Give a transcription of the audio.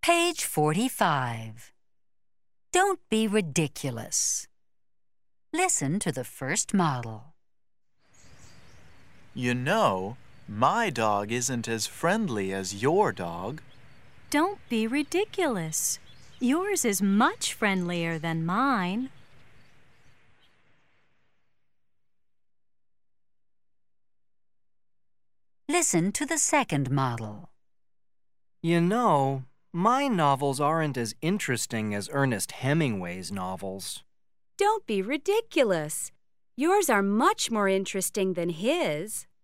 Page 45. Don't be ridiculous. Listen to the first model. You know, my dog isn't as friendly as your dog. Don't be ridiculous. Yours is much friendlier than mine. Listen to the second model. You know, my novels aren't as interesting as Ernest Hemingway's novels. Don't be ridiculous. Yours are much more interesting than his.